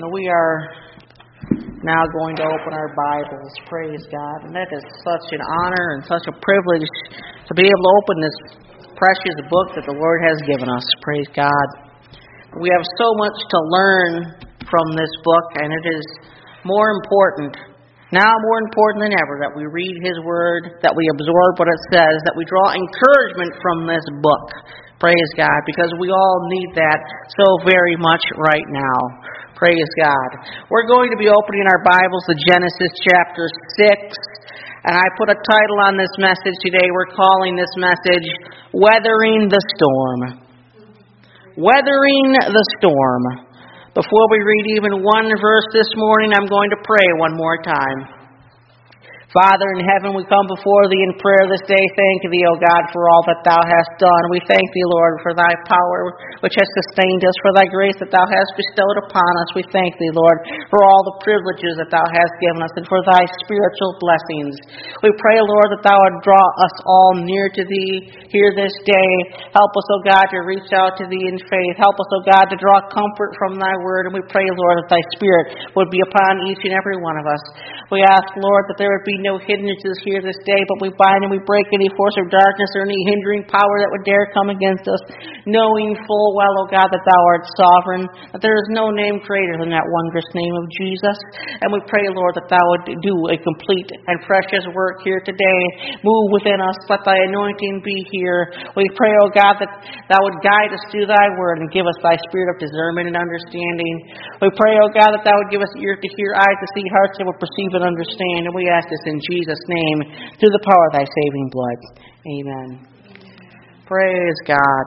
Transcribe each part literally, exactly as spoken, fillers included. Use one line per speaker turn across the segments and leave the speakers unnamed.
And we are now going to open our Bibles. Praise God. And that is such an honor and such a privilege to be able to open this precious book that the Lord has given us. Praise God. We have so much to learn from this book, and it is more important, now more important than ever, that we read His Word, that we absorb what it says, that we draw encouragement from this book. Praise God, because we all need that so very much right now. Praise God. We're going to be opening our Bibles to Genesis chapter six, and I put a title on this message today. We're calling this message, Weathering the Storm. Weathering the Storm. Before we read even one verse this morning, I'm going to pray one more time. Father in heaven, we come before Thee in prayer this day. Thank Thee, O God, for all that Thou hast done. We thank Thee, Lord, for Thy power which has sustained us, for Thy grace that Thou hast bestowed upon us. We thank Thee, Lord, for all the privileges that Thou hast given us and for Thy spiritual blessings. We pray, Lord, that Thou would draw us all near to Thee here this day. Help us, O God, to reach out to Thee in faith. Help us, O God, to draw comfort from Thy word. And we pray, Lord, that Thy Spirit would be upon each and every one of us. We ask, Lord, that there would be no hindrances here this day, but we bind and we break any force of darkness or any hindering power that would dare come against us, knowing full well, O God, that Thou art sovereign, that there is no name greater than that wondrous name of Jesus. And we pray, Lord, that Thou would do a complete and precious work here today. Move within us, let Thy anointing be here. We pray, O God, that Thou would guide us through Thy word and give us Thy spirit of discernment and understanding. We pray, O God, that Thou would give us ears to hear, eyes to see, hearts that would perceive and understand. And we ask this in Jesus' name, through the power of Thy saving blood. Amen. Praise God.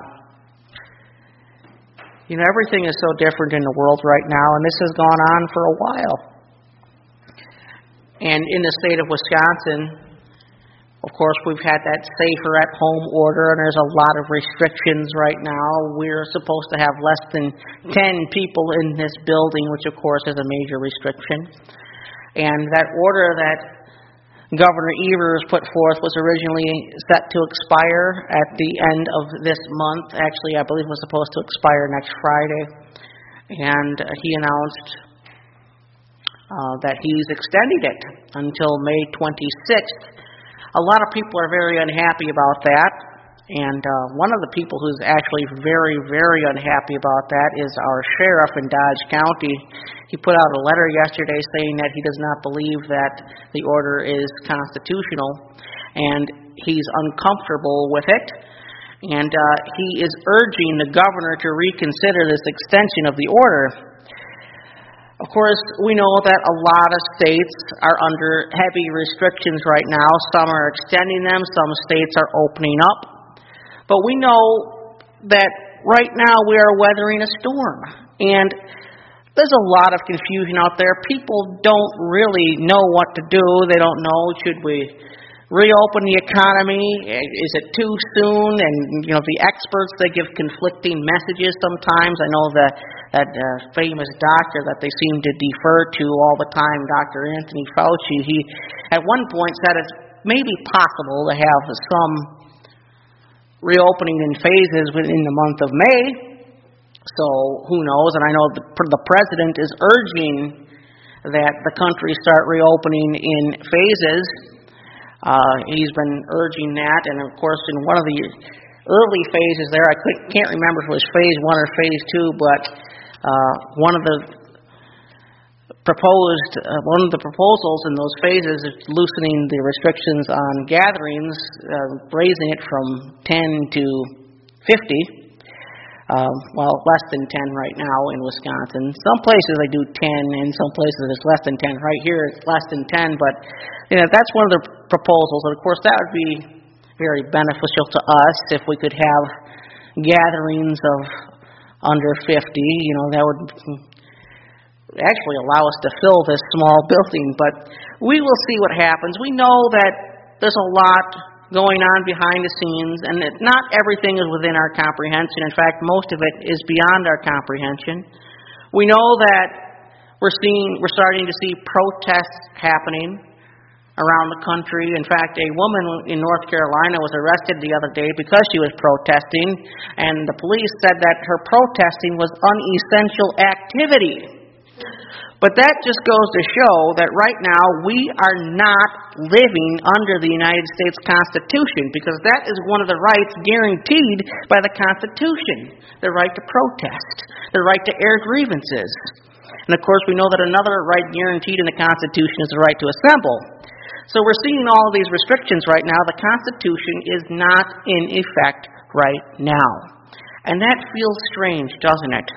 You know, everything is so different in the world right now, and this has gone on for a while. And in the state of Wisconsin, of course, we've had that safer at home order, and there's a lot of restrictions right now. We're supposed to have less than ten people in this building, which of course is a major restriction. And that order that Governor Evers put forth was originally set to expire at the end of this month. Actually, I believe it was supposed to expire next Friday. And he announced uh, that he's extending it until May twenty-sixth. A lot of people are very unhappy about that. And uh, one of the people who's actually very, very unhappy about that is our sheriff in Dodge County. He put out a letter yesterday saying that he does not believe that the order is constitutional, and he's uncomfortable with it. And uh, he is urging the governor to reconsider this extension of the order. Of course, we know that a lot of states are under heavy restrictions right now. Some are extending them, some states are opening up. But we know that right now we are weathering a storm. And there's a lot of confusion out there. People don't really know what to do. They don't know, should we reopen the economy? Is it too soon? And, you know, the experts, they give conflicting messages sometimes. I know that that uh, famous doctor that they seem to defer to all the time, Doctor Anthony Fauci, he at one point said it's maybe possible to have some reopening in phases within the month of May. So who knows? And I know the, the president is urging that the country start reopening in phases. Uh, he's been urging that, and of course in one of the early phases there, I couldn't, can't remember if it was phase one or phase two, but uh, one of the proposed, uh, one of the proposals in those phases is loosening the restrictions on gatherings, uh, raising it from ten to fifty. Uh, well, less than ten right now in Wisconsin. Some places they do ten, and some places it's less than ten. Right here it's less than ten, but you know, that's one of the proposals. And of course, that would be very beneficial to us if we could have gatherings of under fifty. You know, that would actually allow us to fill this small building, but we will see what happens. We know that there's a lot going on behind the scenes, and that not everything is within our comprehension. In fact, most of it is beyond our comprehension. We know that we're seeing, we're starting to see protests happening around the country. In fact, a woman in North Carolina was arrested the other day because she was protesting, and the police said that her protesting was unessential activity. But that just goes to show that right now we are not living under the United States Constitution, because that is one of the rights guaranteed by the Constitution. The right to protest, the right to air grievances. And of course we know that another right guaranteed in the Constitution is the right to assemble. So we're seeing all of these restrictions right now. The Constitution is not in effect right now. And that feels strange, doesn't it?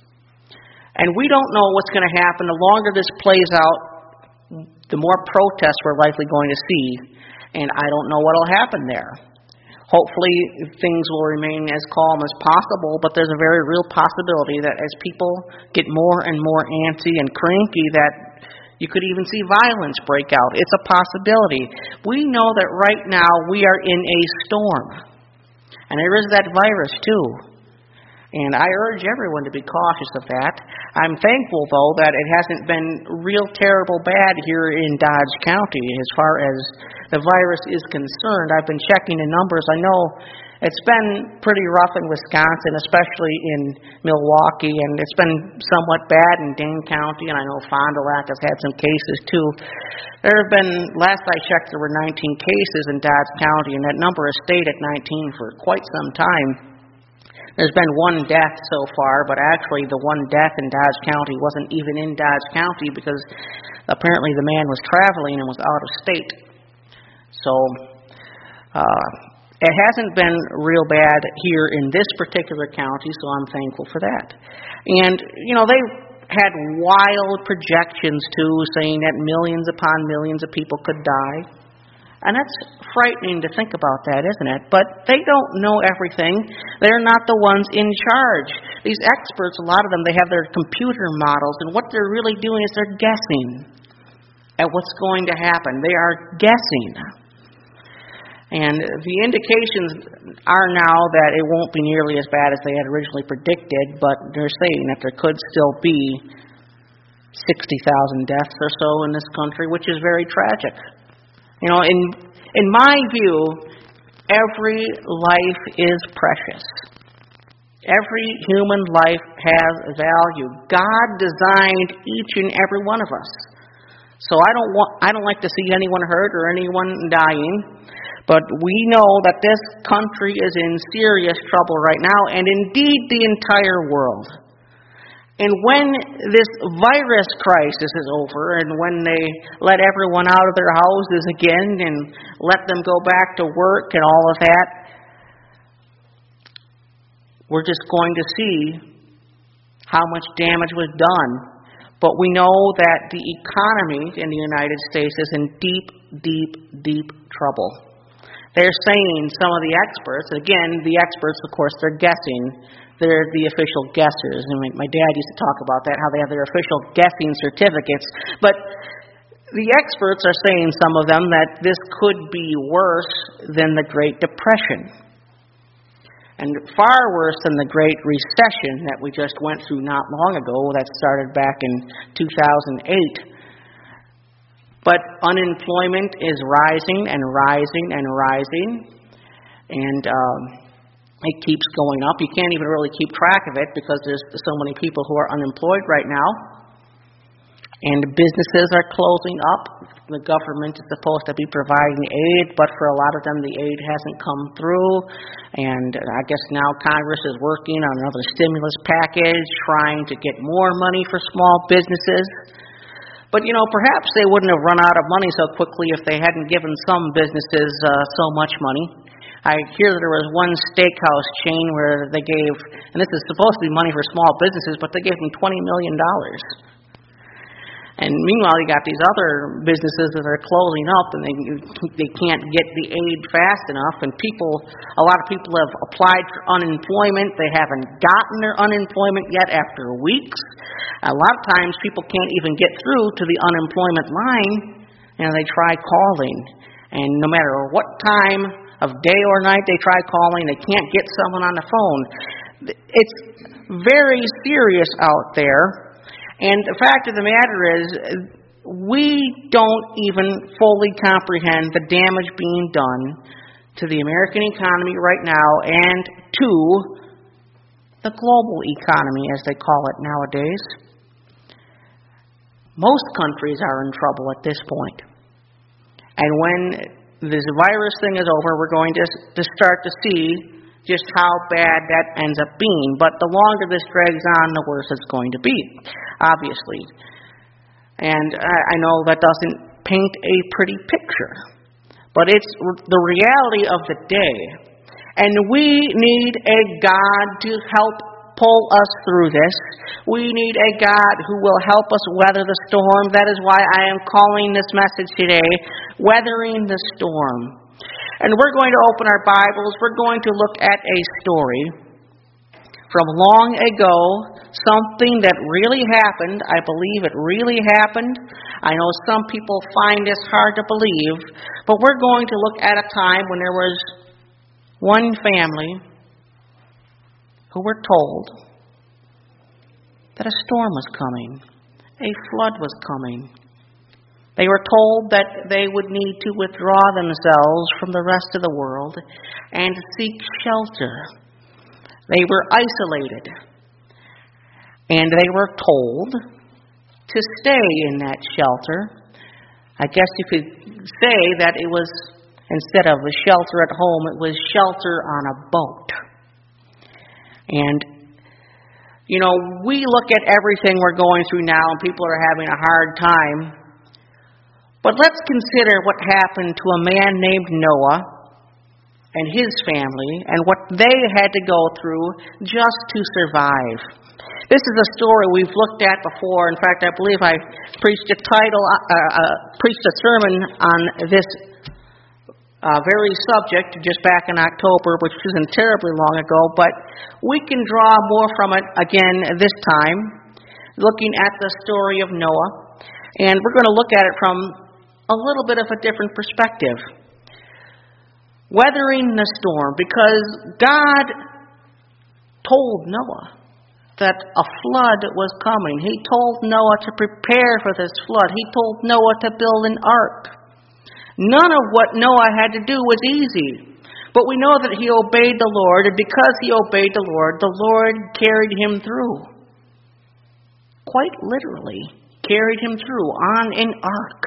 And we don't know what's going to happen. The longer this plays out, the more protests we're likely going to see. And I don't know what will happen there. Hopefully things will remain as calm as possible, but there's a very real possibility that as people get more and more antsy and cranky, that you could even see violence break out. It's a possibility. We know that right now we are in a storm. And there is that virus too. And I urge everyone to be cautious of that. I'm thankful, though, that it hasn't been real terrible bad here in Dodge County as far as the virus is concerned. I've been checking the numbers. I know it's been pretty rough in Wisconsin, especially in Milwaukee, and it's been somewhat bad in Dane County, and I know Fond du Lac has had some cases too. There have been, last I checked, there were nineteen cases in Dodge County, and that number has stayed at nineteen for quite some time. There's been one death so far, but actually the one death in Dodge County wasn't even in Dodge County, because apparently the man was traveling and was out of state. So uh, it hasn't been real bad here in this particular county, so I'm thankful for that. And, you know, they had wild projections, too, saying that millions upon millions of people could die. And that's frightening to think about that, isn't it? But they don't know everything. They're not the ones in charge. These experts, a lot of them, they have their computer models, and what they're really doing is they're guessing at what's going to happen. They are guessing. And the indications are now that it won't be nearly as bad as they had originally predicted, but they're saying that there could still be sixty thousand deaths or so in this country, which is very tragic. You know, in in my view, every life is precious. Every human life has value. God designed each and every one of us. So I don't want I don't like to see anyone hurt or anyone dying. But we know that this country is in serious trouble right now, and indeed the entire world. And when this virus crisis is over, and when they let everyone out of their houses again and let them go back to work and all of that, we're just going to see how much damage was done. But we know that the economy in the United States is in deep, deep, deep trouble. They're saying, some of the experts, again, the experts, of course, they're guessing. They're the official guessers. And my dad used to talk about that, how they have their official guessing certificates. But the experts are saying, some of them, that this could be worse than the Great Depression. And far worse than the Great Recession that we just went through not long ago, that started back in two thousand eight. But unemployment is rising and rising and rising. And um, it keeps going up. You can't even really keep track of it because there's so many people who are unemployed right now. And businesses are closing up. The government is supposed to be providing aid, but for a lot of them the aid hasn't come through. And I guess now Congress is working on another stimulus package, trying to get more money for small businesses. But, you know, perhaps they wouldn't have run out of money so quickly if they hadn't given some businesses uh, so much money. I hear that there was one steakhouse chain where they gave, and this is supposed to be money for small businesses, but they gave them twenty million dollars. And meanwhile, you got these other businesses that are closing up, and they they can't get the aid fast enough. And people, a lot of people have applied for unemployment. They haven't gotten their unemployment yet after weeks. A lot of times, people can't even get through to the unemployment line, and they try calling. And no matter what time of day or night they try calling, they can't get someone on the phone. It's very serious out there. And the fact of the matter is, we don't even fully comprehend the damage being done to the American economy right now and to the global economy, as they call it nowadays. Most countries are in trouble at this point. And when this virus thing is over, we're going to, to start to see just how bad that ends up being. But the longer this drags on, the worse it's going to be, obviously. And I, I know that doesn't paint a pretty picture, but it's the reality of the day. And we need a God to help pull us through this. We need a God who will help us weather the storm. That is why I am calling this message today, Weathering the Storm. And we're going to open our Bibles. We're going to look at a story from long ago, something that really happened. I believe it really happened. I know some people find this hard to believe, but we're going to look at a time when there was one family who were told that a storm was coming, a flood was coming. They were told that they would need to withdraw themselves from the rest of the world and seek shelter. They were isolated, and they were told to stay in that shelter. I guess you could say that it was, instead of the shelter at home, it was shelter on a boat. And, you know, we look at everything we're going through now and people are having a hard time. But let's consider what happened to a man named Noah and his family and what they had to go through just to survive. This is a story we've looked at before. In fact, I believe I preached a title, uh, uh, preached a sermon on this Uh, very subject just back in October, which isn't terribly long ago, but we can draw more from it again this time, looking at the story of Noah. And we're going to look at it from a little bit of a different perspective. Weathering the storm, because God told Noah that a flood was coming. He told Noah to prepare for this flood. He told Noah to build an ark. None of what Noah had to do was easy. But we know that he obeyed the Lord, and because he obeyed the Lord, the Lord carried him through. Quite literally, carried him through on an ark.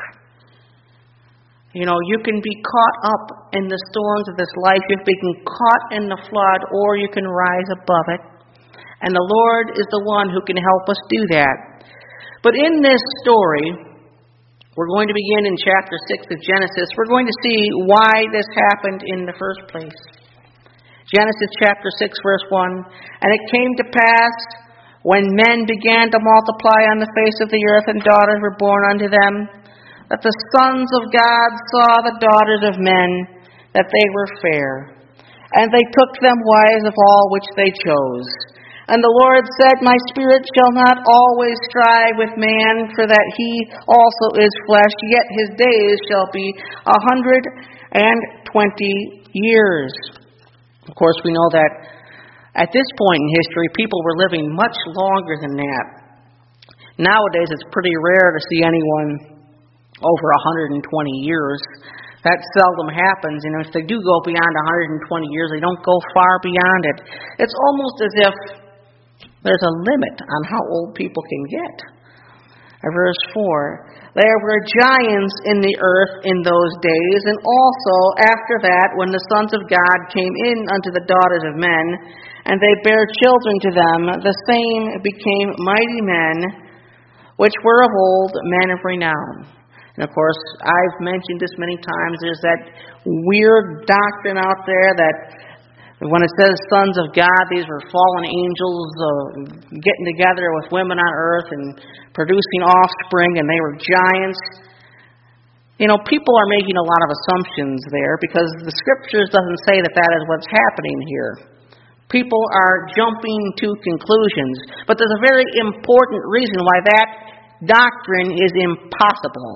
You know, you can be caught up in the storms of this life. You can be caught in the flood, or you can rise above it. And the Lord is the one who can help us do that. But in this story, we're going to begin in chapter six of Genesis. We're going to see why this happened in the first place. Genesis chapter six, verse one. And it came to pass, when men began to multiply on the face of the earth, and daughters were born unto them, that the sons of God saw the daughters of men, that they were fair. And they took them wives of all which they chose. And the Lord said, My spirit shall not always strive with man, for that he also is flesh, yet his days shall be a hundred and twenty years. Of course, we know that at this point in history, people were living much longer than that. Nowadays, it's pretty rare to see anyone over one hundred twenty years. That seldom happens. You know, if they do go beyond one hundred twenty years, they don't go far beyond it. It's almost as if there's a limit on how old people can get. Verse four, there were giants in the earth in those days, and also after that, when the sons of God came in unto the daughters of men, and they bare children to them, the same became mighty men, which were of old, men of renown. And of course, I've mentioned this many times, there's that weird doctrine out there that when it says sons of God, these were fallen angels uh, getting together with women on earth and producing offspring, and they were giants. You know, people are making a lot of assumptions there because the Scriptures doesn't say that that is what's happening here. People are jumping to conclusions. But there's a very important reason why that doctrine is impossible.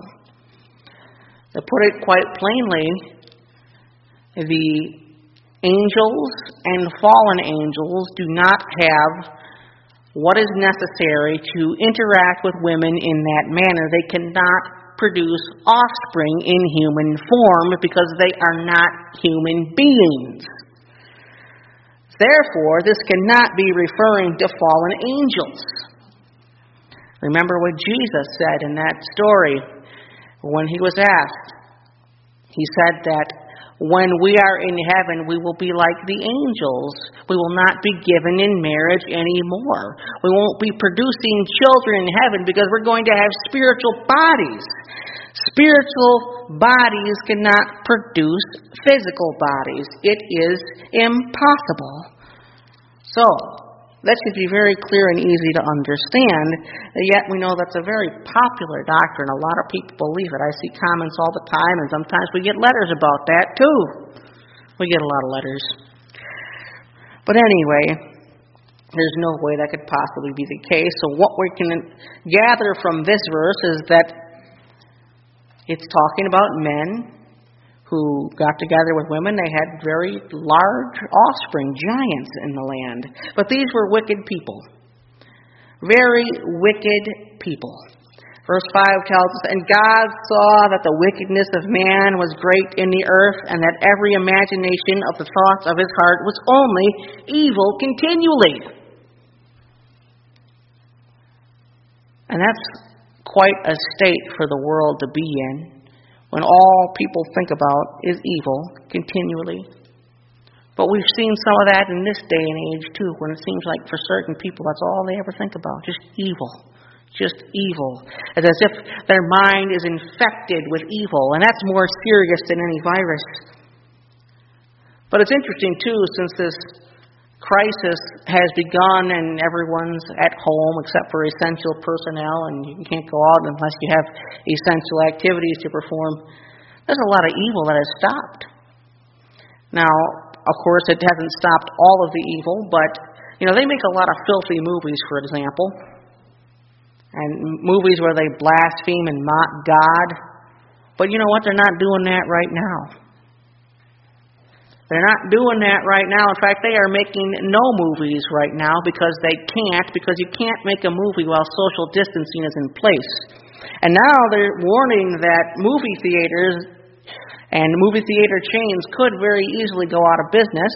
To put it quite plainly, the angels and fallen angels do not have what is necessary to interact with women in that manner. They cannot produce offspring in human form because they are not human beings. Therefore, this cannot be referring to fallen angels. Remember what Jesus said in that story when he was asked. He said that when we are in heaven, we will be like the angels. We will not be given in marriage anymore. We won't be producing children in heaven because we're going to have spiritual bodies. Spiritual bodies cannot produce physical bodies. It is impossible. So, that should be very clear and easy to understand, yet we know that's a very popular doctrine. A lot of people believe it. I see comments all the time, and sometimes we get letters about that, too. We get a lot of letters. But anyway, there's no way that could possibly be the case. So what we can gather from this verse is that it's talking about men who got together with women. They had very large offspring, giants in the land. But these were wicked people. Very wicked people. Verse five tells us, "And God saw that the wickedness of man was great in the earth, and that every imagination of the thoughts of his heart was only evil continually." And that's quite a state for the world to be in, when all people think about is evil continually. But we've seen some of that in this day and age too, when it seems like for certain people that's all they ever think about, just evil. Just evil. It's as if their mind is infected with evil, and that's more serious than any virus. But it's interesting too, since this crisis has begun and everyone's at home except for essential personnel, and you can't go out unless you have essential activities to perform, there's a lot of evil that has stopped. Now, of course, it hasn't stopped all of the evil, but, you know, they make a lot of filthy movies, for example, and movies where they blaspheme and mock God. But you know what? They're not doing that right now. They're not doing that right now. In fact, they are making no movies right now because they can't, because you can't make a movie while social distancing is in place. And now they're warning that movie theaters and movie theater chains could very easily go out of business.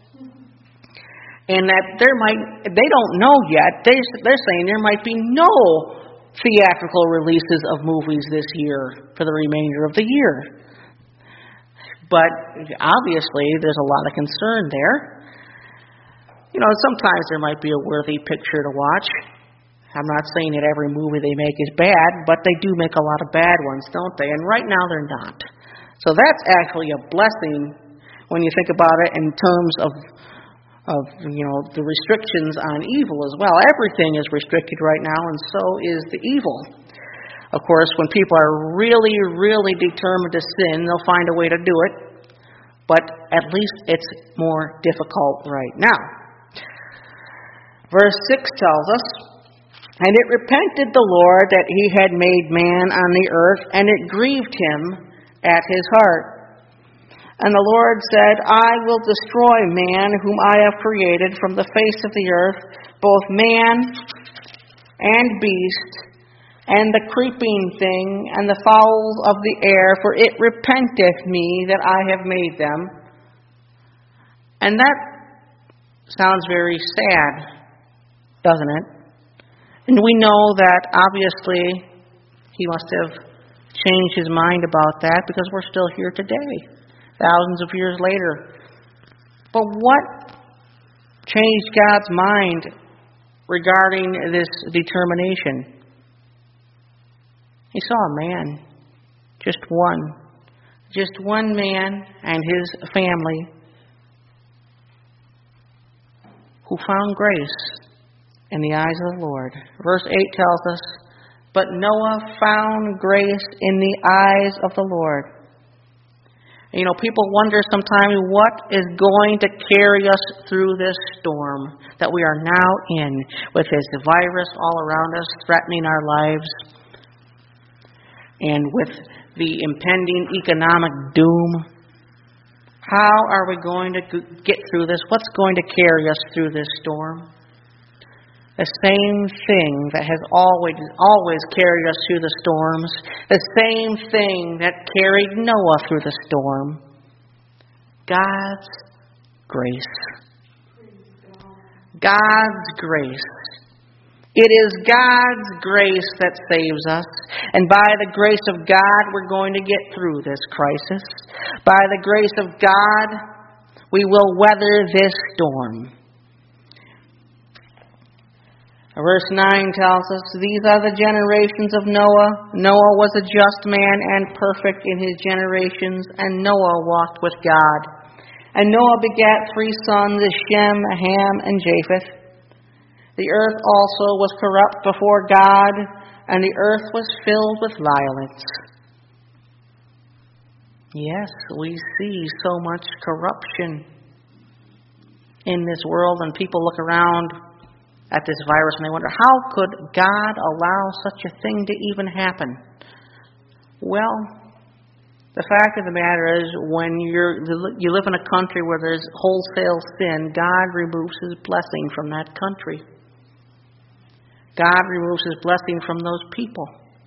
And that there might, they don't know yet, they, they're saying there might be no theatrical releases of movies this year for the remainder of the year. But obviously, there's a lot of concern there. You know, sometimes there might be a worthy picture to watch. I'm not saying that every movie they make is bad, but they do make a lot of bad ones, don't they? And right now, they're not. So that's actually a blessing when you think about it in terms of, of you know, the restrictions on evil as well. Everything is restricted right now, and so is the evil. Of course, when people are really, really determined to sin, they'll find a way to do it. But at least it's more difficult right now. Verse six tells us, "And it repented the Lord that he had made man on the earth, and it grieved him at his heart. And the Lord said, I will destroy man whom I have created from the face of the earth, both man and beast, and the creeping thing, and the fowls of the air, for it repenteth me that I have made them." And that sounds very sad, doesn't it? And we know that obviously he must have changed his mind about that, because we're still here today, thousands of years later. But what changed God's mind regarding this determination? He saw a man, just one, just one man and his family who found grace in the eyes of the Lord. Verse eight tells us, "But Noah found grace in the eyes of the Lord." You know, people wonder sometimes what is going to carry us through this storm that we are now in, with this virus all around us threatening our lives, and with the impending economic doom. How are we going to get through this? What's going to carry us through this storm? The same thing that has always, always carried us through the storms, the same thing that carried Noah through the storm. God's grace. God's grace. It is God's grace that saves us. And by the grace of God, we're going to get through this crisis. By the grace of God, we will weather this storm. Verse nine tells us, these are the generations of Noah. Noah was a just man and perfect in his generations, and Noah walked with God. And Noah begat three sons, Shem, Ham, and Japheth. The earth also was corrupt before God, and the earth was filled with violence. Yes, we see so much corruption in this world, and people look around at this virus and they wonder, how could God allow such a thing to even happen? Well, the fact of the matter is, when you're, you live in a country where there's wholesale sin, God removes His blessing from that country. God removes His blessing from those people.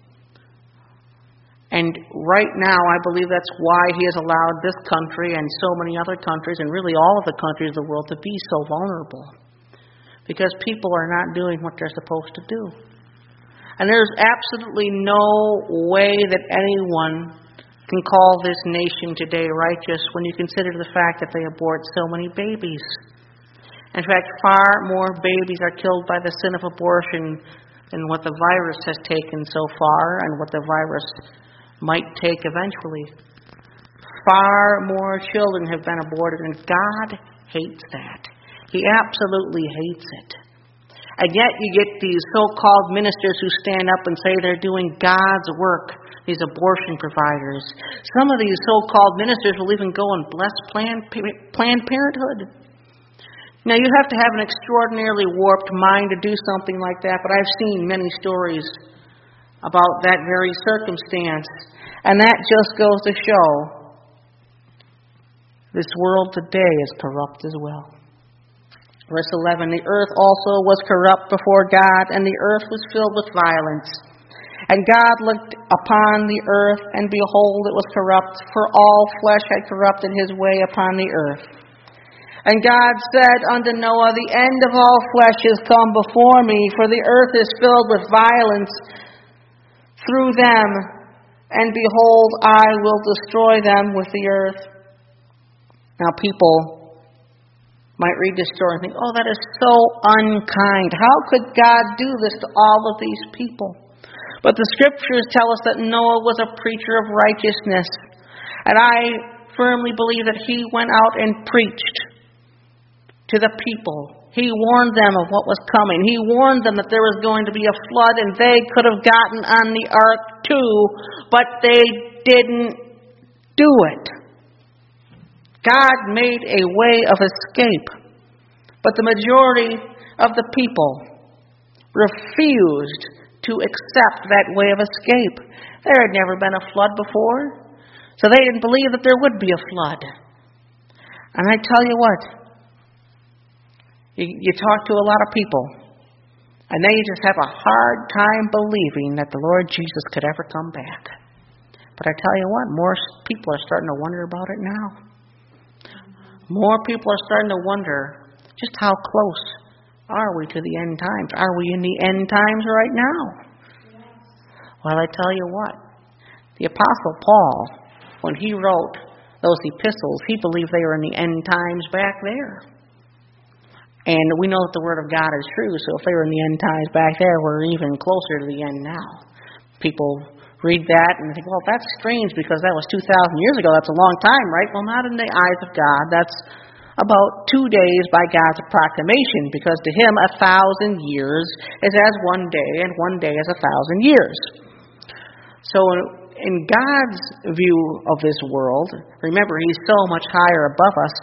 And right now, I believe that's why He has allowed this country and so many other countries, and really all of the countries of the world, to be so vulnerable. Because people are not doing what they're supposed to do. And there's absolutely no way that anyone can call this nation today righteous when you consider the fact that they abort so many babies. In fact, far more babies are killed by the sin of abortion than what the virus has taken so far and what the virus might take eventually. Far more children have been aborted, and God hates that. He absolutely hates it. And yet you get these so-called ministers who stand up and say they're doing God's work, these abortion providers. Some of these so-called ministers will even go and bless Planned, Planned Parenthood. Now, you have to have an extraordinarily warped mind to do something like that, but I've seen many stories about that very circumstance. And that just goes to show this world today is corrupt as well. Verse eleven, the earth also was corrupt before God, and the earth was filled with violence. And God looked upon the earth, and behold, it was corrupt, for all flesh had corrupted his way upon the earth. And God said unto Noah, the end of all flesh is come before me, for the earth is filled with violence through them, and behold, I will destroy them with the earth. Now people might read this story and think, oh, that is so unkind. How could God do this to all of these people? But the Scriptures tell us that Noah was a preacher of righteousness. And I firmly believe that he went out and preached to the people. He warned them of what was coming. He warned them that there was going to be a flood, and they could have gotten on the ark too, but they didn't do it. God made a way of escape, but the majority of the people refused to accept that way of escape. There had never been a flood before, so they didn't believe that there would be a flood. And I tell you what, you, you talk to a lot of people, and they just have a hard time believing that the Lord Jesus could ever come back. But I tell you what, more people are starting to wonder about it now. More people are starting to wonder just how close are we to the end times? Are we in the end times right now? Well, I tell you what, the Apostle Paul, when he wrote those epistles, he believed they were in the end times back there. And we know that the Word of God is true, so if they were in the end times back there, we're even closer to the end now. People read that and think, well, that's strange because that was two thousand years ago. That's a long time, right? Well, not in the eyes of God. That's about two days by God's proclamation, because to Him a thousand years is as one day, and one day is a thousand years. So in God's view of this world, remember, He's so much higher above us,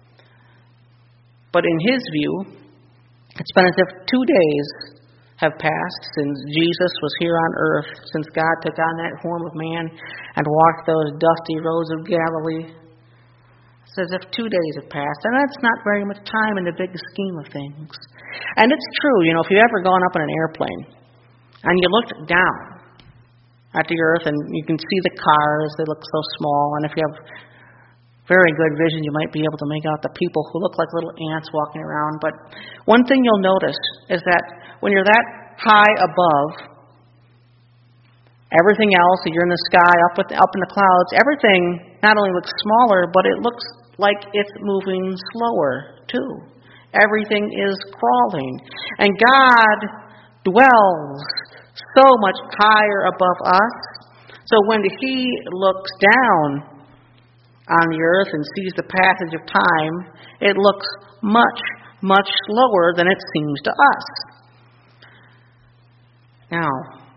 but in His view, it's been as if two days have passed since Jesus was here on earth, since God took on that form of man and walked those dusty roads of Galilee. It's as if two days have passed, and that's not very much time in the big scheme of things. And it's true, you know, if you've ever gone up in an airplane and you looked down at the earth and you can see the cars, they look so small, and if you have very good vision, you might be able to make out the people who look like little ants walking around. But one thing you'll notice is that when you're that high above. Everything else, you're in the sky, up with, up in the clouds, everything not only looks smaller, but it looks like it's moving slower, too. Everything is crawling. And God dwells so much higher above us. So when He looks down on the earth and sees the passage of time, it looks much, much slower than it seems to us. Now,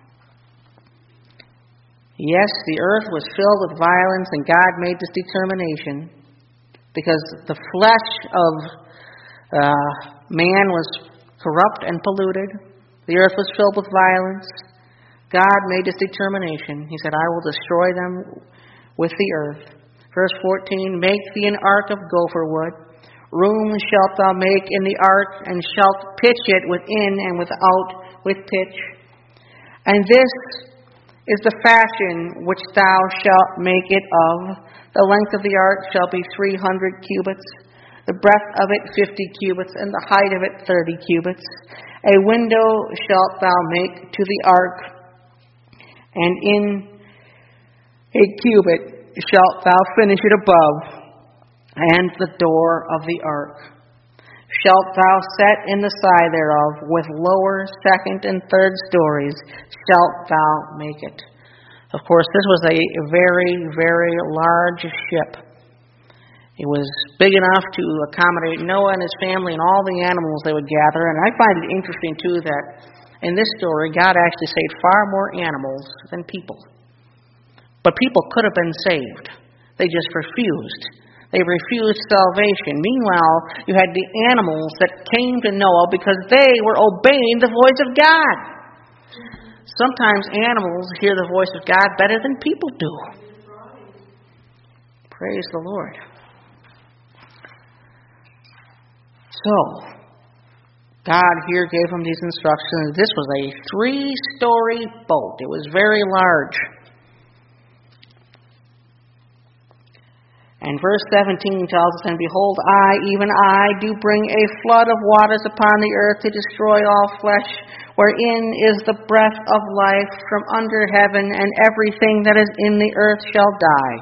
yes, the earth was filled with violence, and God made this determination because the flesh of uh, man was corrupt and polluted. The earth was filled with violence. God made this determination. He said, I will destroy them with the earth. Verse fourteen, make thee an ark of gopher wood. Room shalt thou make in the ark, and shalt pitch it within and without with pitch. And this is the fashion which thou shalt make it of. The length of the ark shall be three hundred cubits, the breadth of it fifty cubits, and the height of it thirty cubits. A window shalt thou make to the ark, and in a cubit shalt thou finish it above, and the door of the ark shalt thou set in the side thereof, with lower, second, and third stories shalt thou make it. Of course, this was a very, very large ship. It was big enough to accommodate Noah and his family and all the animals they would gather. And I find it interesting, too, that in this story, God actually saved far more animals than people. But people could have been saved. They just refused. They refused salvation. Meanwhile, you had the animals that came to Noah because they were obeying the voice of God. Sometimes animals hear the voice of God better than people do. Praise the Lord. So, God here gave them these instructions. This was a three-story boat. It was very large. And verse seventeen tells us, and behold, I, even I, do bring a flood of waters upon the earth to destroy all flesh, wherein is the breath of life from under heaven, and everything that is in the earth shall die.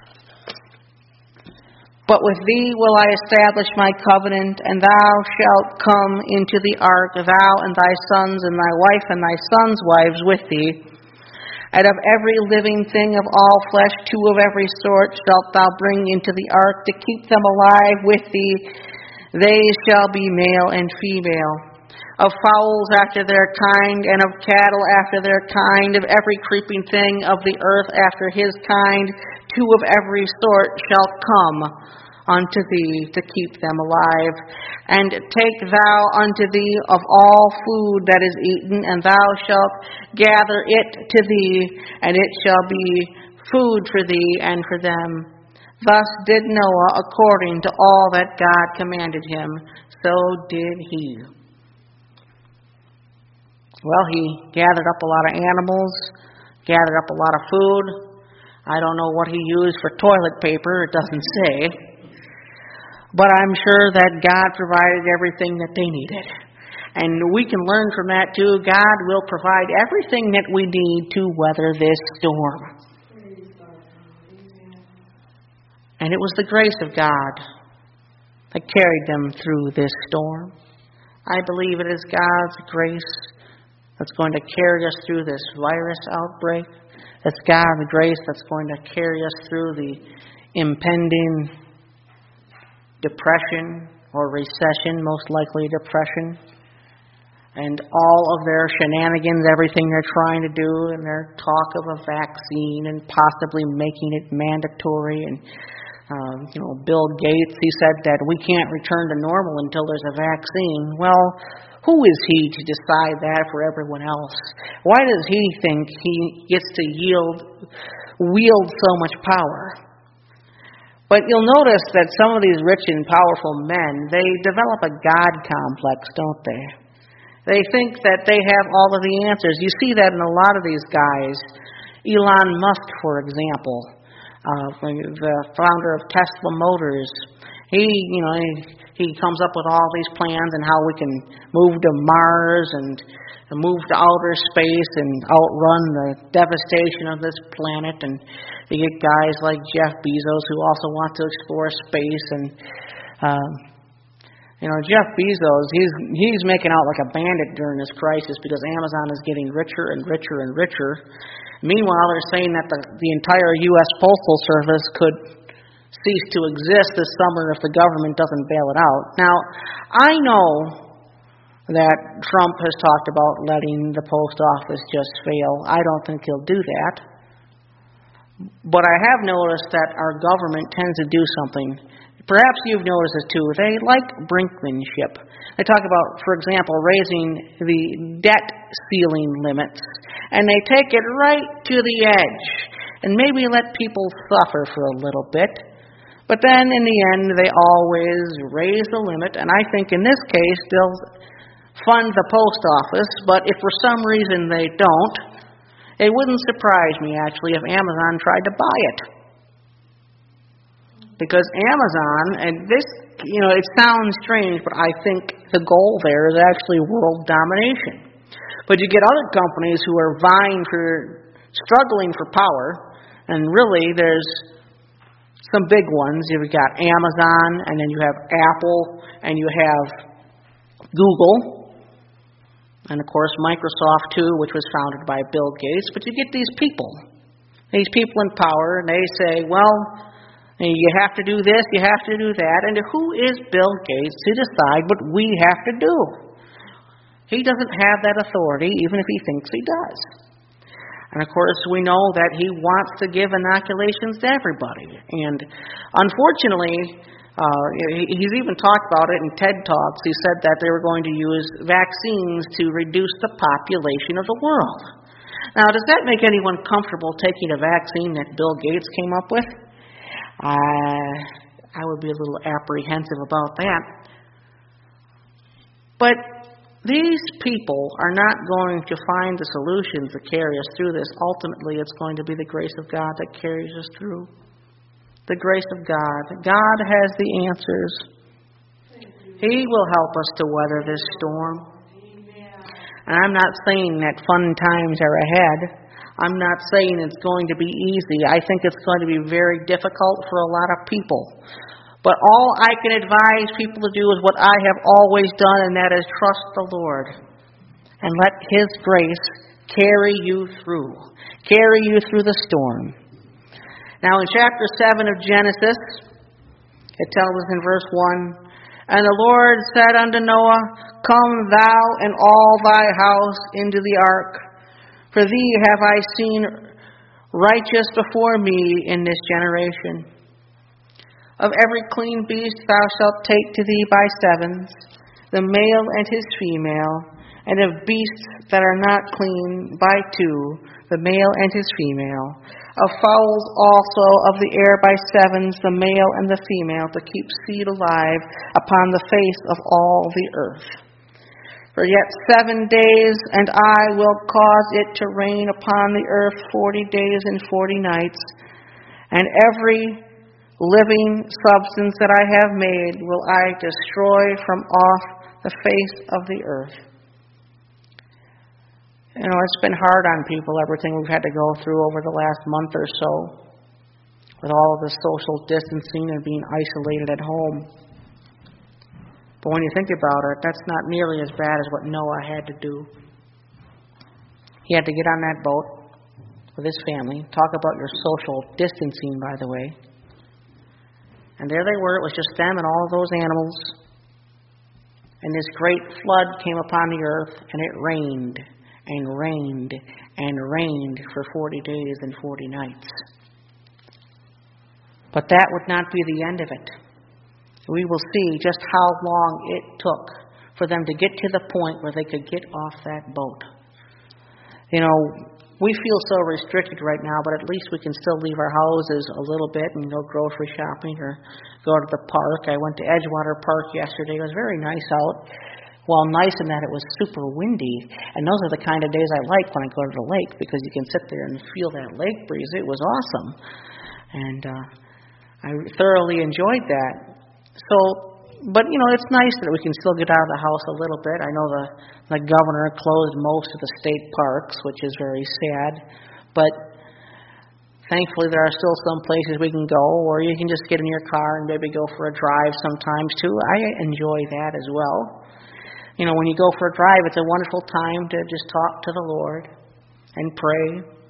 But with thee will I establish my covenant, and thou shalt come into the ark, thou and thy sons, and thy wife and thy sons' wives with thee. And of every living thing of all flesh, two of every sort shalt thou bring into the ark, to keep them alive with thee. They shall be male and female. Of fowls after their kind, and of cattle after their kind, of every creeping thing of the earth after his kind, two of every sort shall come unto thee to keep them alive. And take thou unto thee of all food that is eaten, and thou shalt gather it to thee, and it shall be food for thee and for them. Thus did Noah according to all that God commanded him, so did he. Well, he gathered up a lot of animals, gathered up a lot of food. I don't know what he used for toilet paper, it doesn't say. But I'm sure that God provided everything that they needed. And we can learn from that too. God will provide everything that we need to weather this storm. And it was the grace of God that carried them through this storm. I believe it is God's grace that's going to carry us through this virus outbreak. It's God's grace that's going to carry us through the impending depression or recession, most likely depression, and all of their shenanigans, everything they're trying to do, and their talk of a vaccine and possibly making it mandatory. And um, you know, Bill Gates, he said that we can't return to normal until there's a vaccine. Well, who is he to decide that for everyone else? Why does he think he gets to yield, wield so much power? But you'll notice that some of these rich and powerful men, they develop a God complex, don't they? They think that they have all of the answers. You see that in a lot of these guys. Elon Musk, for example, uh, the founder of Tesla Motors, he, you know, he, he comes up with all these plans and how we can move to Mars and to move to outer space and outrun the devastation of this planet. And you get guys like Jeff Bezos who also want to explore space. And, um, you know, Jeff Bezos, he's, he's making out like a bandit during this crisis because Amazon is getting richer and richer and richer. Meanwhile, they're saying that the, the entire U S Postal Service could cease to exist this summer if the government doesn't bail it out. Now, I know that Trump has talked about letting the post office just fail. I don't think he'll do that. But I have noticed that our government tends to do something. Perhaps you've noticed it too. They like brinkmanship. They talk about, for example, raising the debt ceiling limits, and they take it right to the edge and maybe let people suffer for a little bit. But then in the end, they always raise the limit, and I think in this case, they'll fund the post office, but if for some reason they don't, it wouldn't surprise me, actually, if Amazon tried to buy it. Because Amazon, and this, you know, it sounds strange, but I think the goal there is actually world domination. But you get other companies who are vying for, struggling for power, and really there's some big ones. You've got Amazon, and then you have Apple, and you have Google, and of course Microsoft too, which was founded by Bill Gates. But you get these people, these people in power, and they say, well, you have to do this, you have to do that, and who is Bill Gates to decide what we have to do? He doesn't have that authority, even if he thinks he does. And of course, we know that he wants to give inoculations to everybody. And unfortunately, uh, he's even talked about it in TED Talks. He said that they were going to use vaccines to reduce the population of the world. Now, does that make anyone comfortable taking a vaccine that Bill Gates came up with? Uh, I would be a little apprehensive about that. But these people are not going to find the solutions that carry us through this. Ultimately, it's going to be the grace of God that carries us through. The grace of God. God has the answers. He will help us to weather this storm. And I'm not saying that fun times are ahead. I'm not saying it's going to be easy. I think it's going to be very difficult for a lot of people. But all I can advise people to do is what I have always done, and that is trust the Lord. And let His grace carry you through. Carry you through the storm. Now in chapter seven of Genesis, it tells us in verse one, and the Lord said unto Noah, come thou and all thy house into the ark, for thee have I seen righteous before me in this generation. Of every clean beast thou shalt take to thee by sevens, the male and his female, and of beasts that are not clean by two, the male and his female. Of fowls also of the air by sevens, the male and the female, to keep seed alive upon the face of all the earth. For yet seven days, and I will cause it to rain upon the earth forty days and forty nights, and every living substance that I have made will I destroy from off the face of the earth. You know, it's been hard on people, everything we've had to go through over the last month or so, with all of the social distancing and being isolated at home. But when you think about it, that's not nearly as bad as what Noah had to do. He had to get on that boat with his family. Talk about your social distancing, by the way. And there they were. It was just them and all those animals. And this great flood came upon the earth, and it rained and rained and rained for forty days and forty nights. But that would not be the end of it. We will see just how long it took for them to get to the point where they could get off that boat. You know, we feel so restricted right now, but at least we can still leave our houses a little bit and go grocery shopping or go to the park. I went to Edgewater Park yesterday. It was very nice out. Well, nice in that it was super windy. And those are the kind of days I like when I go to the lake, because you can sit there and feel that lake breeze. It was awesome. And uh, I thoroughly enjoyed that. So But, you know, it's nice that we can still get out of the house a little bit. I know the, the governor closed most of the state parks, which is very sad. But thankfully there are still some places we can go, or you can just get in your car and maybe go for a drive sometimes too. I enjoy that as well. You know, when you go for a drive, it's a wonderful time to just talk to the Lord and pray.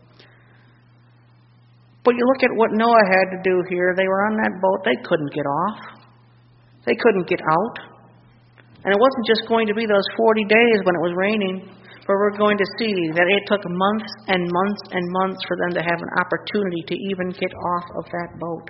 But you look at what Noah had to do here. They were on that boat. They couldn't get off. They couldn't get out. And it wasn't just going to be those forty days when it was raining, but we're going to see that it took months and months and months for them to have an opportunity to even get off of that boat.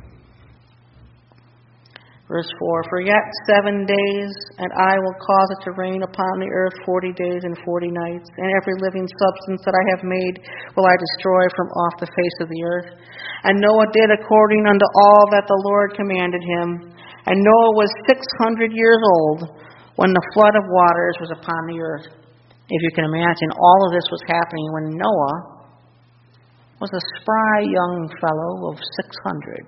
Verse four, for yet seven days, and I will cause it to rain upon the earth forty days and forty nights, and every living substance that I have made will I destroy from off the face of the earth. And Noah did according unto all that the Lord commanded him. And Noah was six hundred years old when the flood of waters was upon the earth. If you can imagine, all of this was happening when Noah was a spry young fellow of six hundred.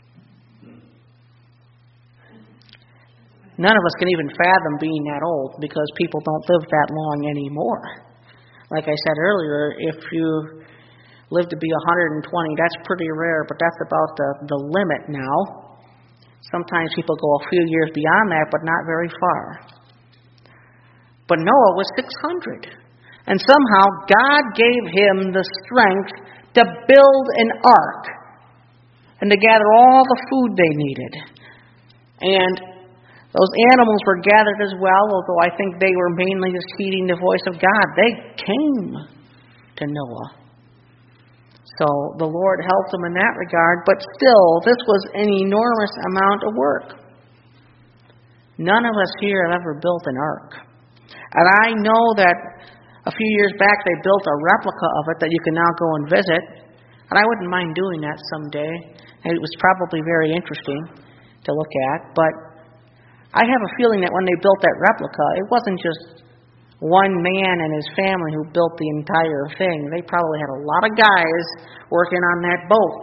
None of us can even fathom being that old because people don't live that long anymore. Like I said earlier, if you live to be one hundred twenty, that's pretty rare, but that's about the, the limit now. Sometimes people go a few years beyond that, but not very far. But Noah was six hundred. And somehow God gave him the strength to build an ark and to gather all the food they needed. And those animals were gathered as well, although I think they were mainly just heeding the voice of God. They came to Noah. So the Lord helped them in that regard, but still, this was an enormous amount of work. None of us here have ever built an ark. And I know that a few years back they built a replica of it that you can now go and visit. And I wouldn't mind doing that someday. And it was probably very interesting to look at. But I have a feeling that when they built that replica, it wasn't just one man and his family who built the entire thing. They probably had a lot of guys working on that boat.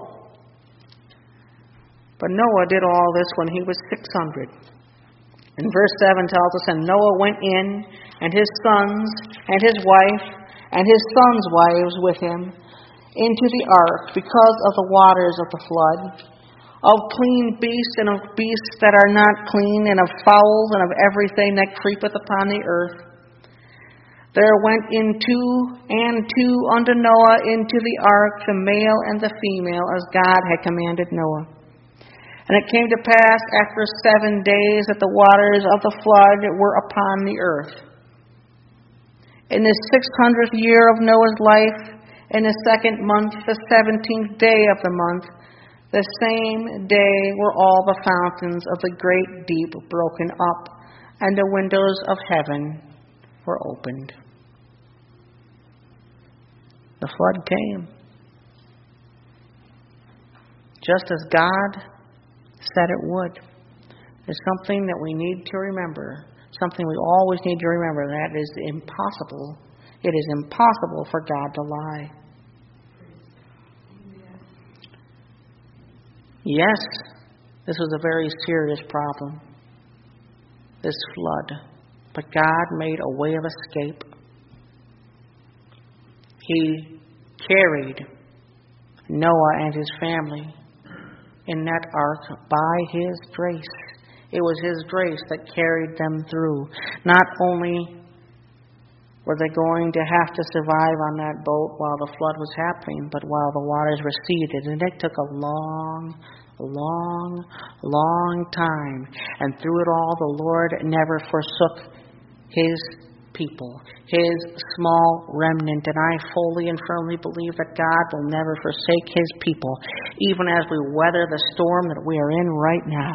But Noah did all this when he was six hundred. And verse seven tells us, and Noah went in, and his sons, and his wife, and his sons' wives with him, into the ark, because of the waters of the flood, of clean beasts and of beasts that are not clean, and of fowls and of everything that creepeth upon the earth. There went in two and two unto Noah into the ark, the male and the female, as God had commanded Noah. And it came to pass after seven days that the waters of the flood were upon the earth. In the six hundredth year of Noah's life, in the second month, the seventeenth day of the month, the same day were all the fountains of the great deep broken up, and the windows of heaven were opened. The flood came. Just as God said it would. There's something that we need to remember. Something we always need to remember. That is impossible. It is impossible for God to lie. Yes, this was a very serious problem. This flood. But God made a way of escape. He carried Noah and his family in that ark by His grace. It was His grace that carried them through. Not only were they going to have to survive on that boat while the flood was happening, but while the waters receded. And it took a long, long, long time. And through it all, the Lord never forsook His people, His small remnant. And I fully and firmly believe that God will never forsake His people, even as we weather the storm that we are in right now.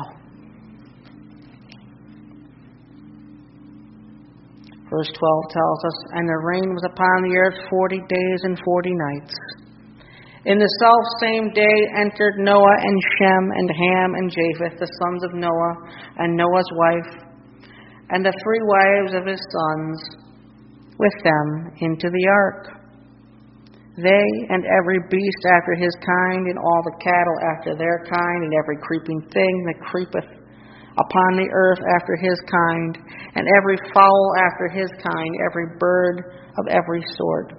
Verse twelve tells us, and the rain was upon the earth forty days and forty nights. In the selfsame day entered Noah and Shem and Ham and Japheth, the sons of Noah, and Noah's wife, and the three wives of his sons, with them into the ark. They and every beast after his kind, and all the cattle after their kind, and every creeping thing that creepeth upon the earth after his kind, and every fowl after his kind, every bird of every sort.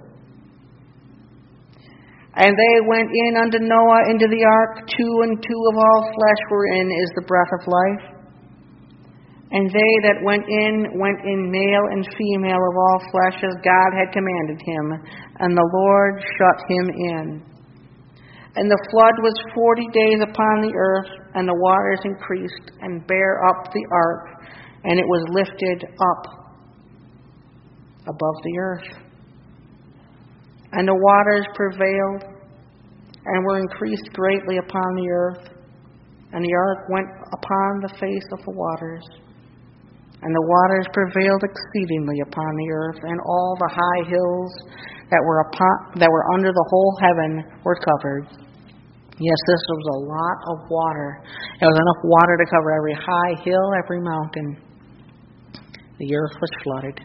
And they went in unto Noah into the ark, two and two of all flesh wherein is the breath of life. And they that went in, went in male and female of all flesh, as God had commanded him, and the Lord shut him in. And the flood was forty days upon the earth, and the waters increased, and bare up the ark, and it was lifted up above the earth. And the waters prevailed, and were increased greatly upon the earth, and the ark went upon the face of the waters. And the waters prevailed exceedingly upon the earth, and all the high hills that were upon, that were under the whole heaven were covered. Yes, this was a lot of water. It was enough water to cover every high hill, every mountain. The earth was flooded.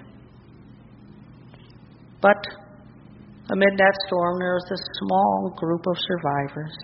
But amid that storm, there was this small group of survivors.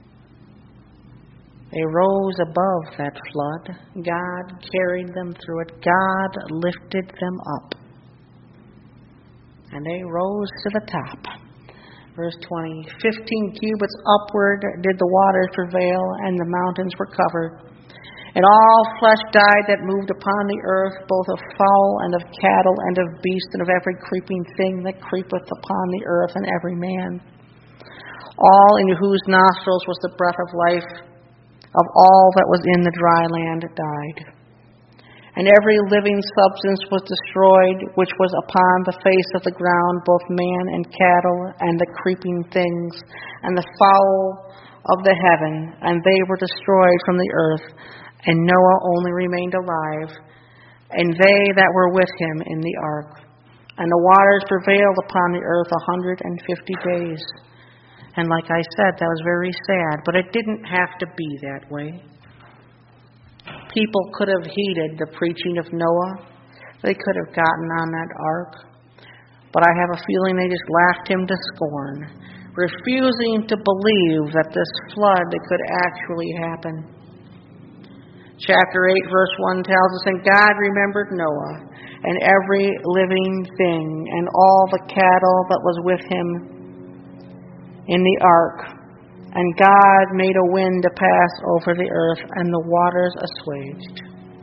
They rose above that flood. God carried them through it. God lifted them up. And they rose to the top. Verse twenty, fifteen cubits upward did the waters prevail, and the mountains were covered. And all flesh died that moved upon the earth, both of fowl and of cattle and of beast and of every creeping thing that creepeth upon the earth, and every man. All into whose nostrils was the breath of life, of all that was in the dry land died. And every living substance was destroyed, which was upon the face of the ground, both man and cattle, and the creeping things, and the fowl of the heaven, and they were destroyed from the earth. And Noah only remained alive, and they that were with him in the ark. And the waters prevailed upon the earth a hundred and fifty days. And like I said, that was very sad, but it didn't have to be that way. People could have heeded the preaching of Noah. They could have gotten on that ark. But I have a feeling they just laughed him to scorn, refusing to believe that this flood could actually happen. Chapter eight, verse one tells us, And God remembered Noah, and every living thing, and all the cattle that was with him in the ark. And God made a wind to pass over the earth, and the waters assuaged.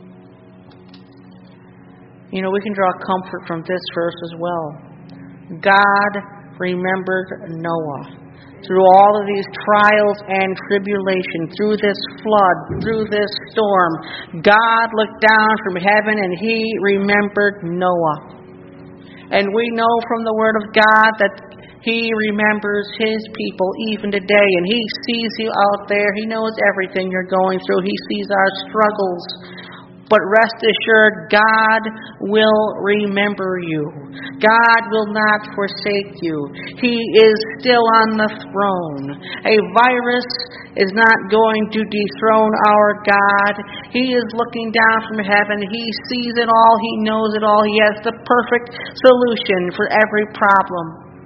You know, we can draw comfort from this verse as well. God remembered Noah. Through all of these trials and tribulation, through this flood, through this storm, God looked down from heaven and He remembered Noah. And we know from the Word of God that He remembers His people even today, and He sees you out there. He knows everything you're going through. He sees our struggles. But rest assured, God will remember you. God will not forsake you. He is still on the throne. A virus is not going to dethrone our God. He is looking down from heaven. He sees it all. He knows it all. He has the perfect solution for every problem.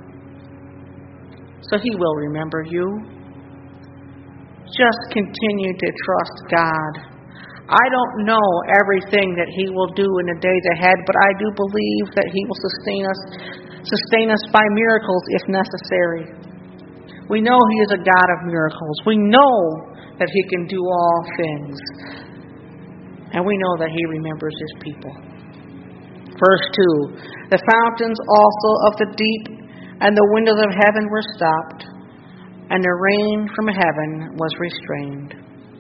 So He will remember you. Just continue to trust God. I don't know everything that He will do in the days ahead, but I do believe that He will sustain us, sustain us by miracles if necessary. We know He is a God of miracles. We know that He can do all things. And we know that He remembers His people. Verse two, The fountains also of the deep and the windows of heaven were stopped, and the rain from heaven was restrained.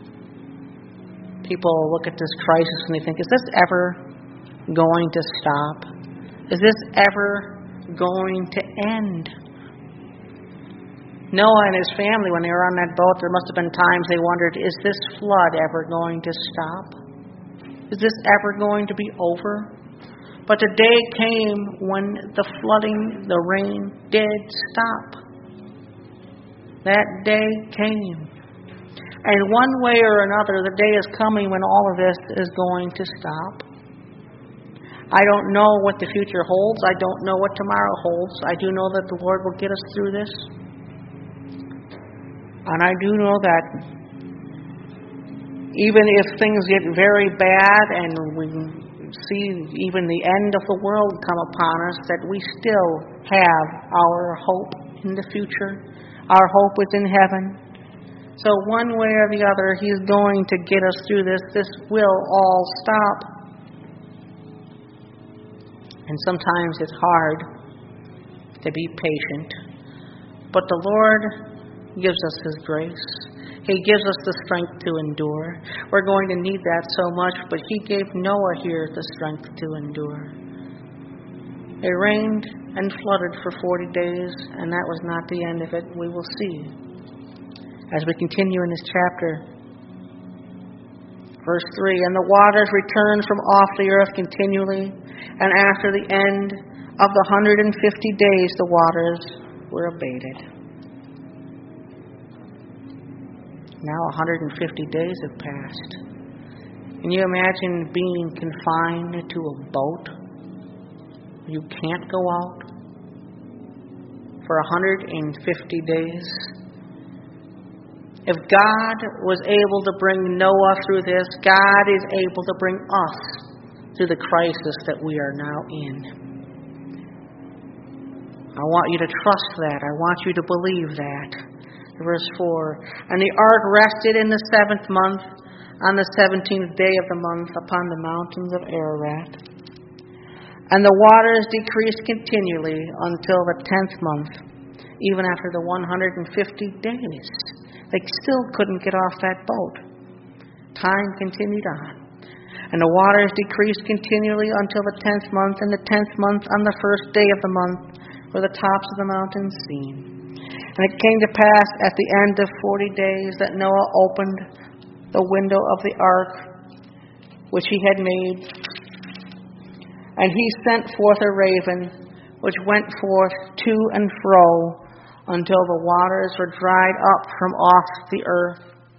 People look at this crisis and they think, is this ever going to stop? Is this ever going to end? Noah and his family, when they were on that boat, there must have been times they wondered, is this flood ever going to stop? Is this ever going to be over? But the day came when the flooding, the rain did stop. That day came. And one way or another, the day is coming when all of this is going to stop. I don't know what the future holds. I don't know what tomorrow holds. I do know that the Lord will get us through this. And I do know that Even if things get very bad and we see even the end of the world come upon us, that we still have our hope in the future. Our hope is in heaven. So one way or the other, He's going to get us through this. This will all stop. And sometimes it's hard to be patient. But the Lord gives us His grace. He gives us the strength to endure. We're going to need that so much, but He gave Noah here the strength to endure. It rained and flooded for forty days, and that was not the end of it. We will see as we continue in this chapter. Verse three, and the waters returned from off the earth continually, and after the end of the hundred and fifty days the waters were abated. Now one hundred fifty days have passed. Can you imagine being confined to a boat? You can't go out for one hundred fifty days. If God was able to bring Noah through this, God is able to bring us through the crisis that we are now in. I want you to trust that. I want you to believe that. Verse four, and the ark rested in the seventh month, on the seventeenth day of the month, upon the mountains of Ararat. And the waters decreased continually until the tenth month, even after the one hundred fifty days. They still couldn't get off that boat. Time continued on. And the waters decreased continually until the tenth month, and the tenth month on the first day of the month were the tops of the mountains seen. And it came to pass at the end of forty days that Noah opened the window of the ark which he had made. And he sent forth a raven which went forth to and fro until the waters were dried up from off the earth.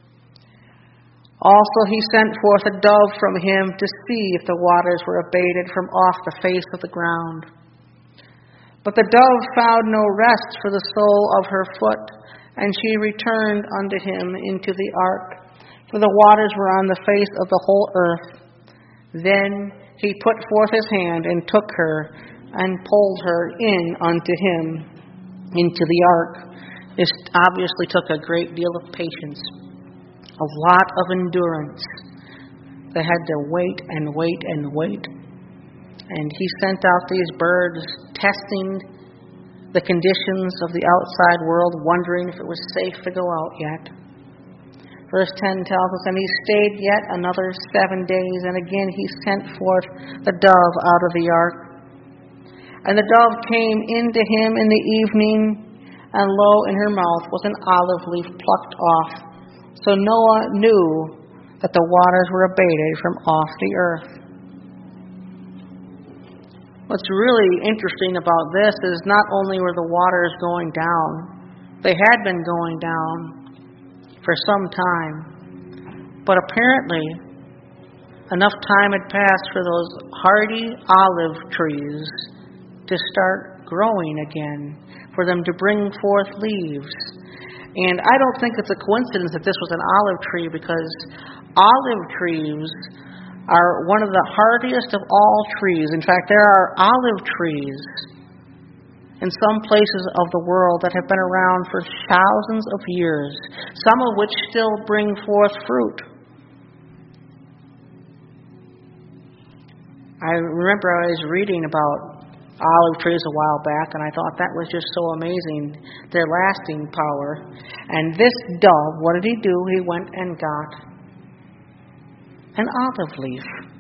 Also he sent forth a dove from him to see if the waters were abated from off the face of the ground. But the dove found no rest for the sole of her foot, and she returned unto him into the ark, for the waters were on the face of the whole earth. Then he put forth his hand and took her, and pulled her in unto him into the ark. This obviously took a great deal of patience, a lot of endurance. They had to wait and wait and wait. And he sent out these birds, testing the conditions of the outside world, wondering if it was safe to go out yet. Verse ten tells us, and he stayed yet another seven days, and again he sent forth the dove out of the ark. And the dove came into him in the evening, and lo, in her mouth was an olive leaf plucked off. So Noah knew that the waters were abated from off the earth. What's really interesting about this is not only were the waters going down, they had been going down for some time, but apparently enough time had passed for those hardy olive trees to start growing again, for them to bring forth leaves. And I don't think it's a coincidence that this was an olive tree, because olive trees are one of the hardiest of all trees. In fact, there are olive trees in some places of the world that have been around for thousands of years, some of which still bring forth fruit. I remember I was reading about olive trees a while back, and I thought that was just so amazing, their lasting power. And this dove, what did he do? He went and got an olive leaf.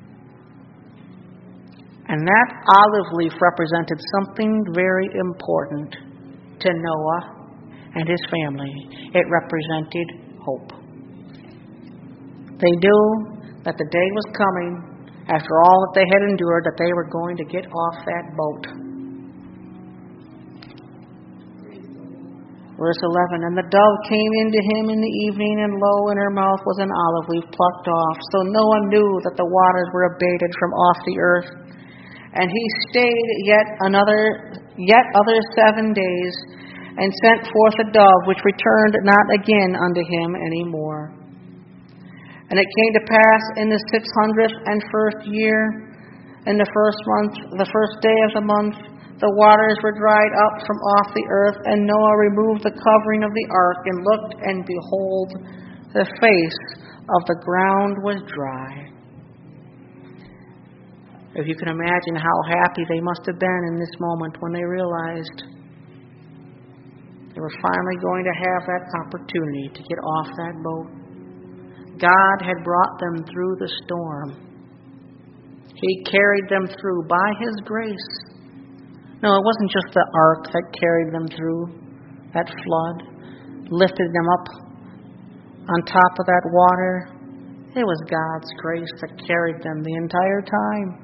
And that olive leaf represented something very important to Noah and his family. It represented hope. They knew that the day was coming, after all that they had endured, that they were going to get off that boat. Verse eleven, and the dove came into him in the evening, and lo, in her mouth was an olive leaf plucked off. So Noah knew that the waters were abated from off the earth. And he stayed yet another, yet other seven days, and sent forth a dove, which returned not again unto him any more. And it came to pass in the six hundredth and first year, in the first month, the first day of the month, the waters were dried up from off the earth, and Noah removed the covering of the ark, and looked, and behold, the face of the ground was dry. If you can imagine how happy they must have been in this moment when they realized they were finally going to have that opportunity to get off that boat. God had brought them through the storm. He carried them through by His grace. No, it wasn't just the ark that carried them through that flood, lifted them up on top of that water. It was God's grace that carried them the entire time.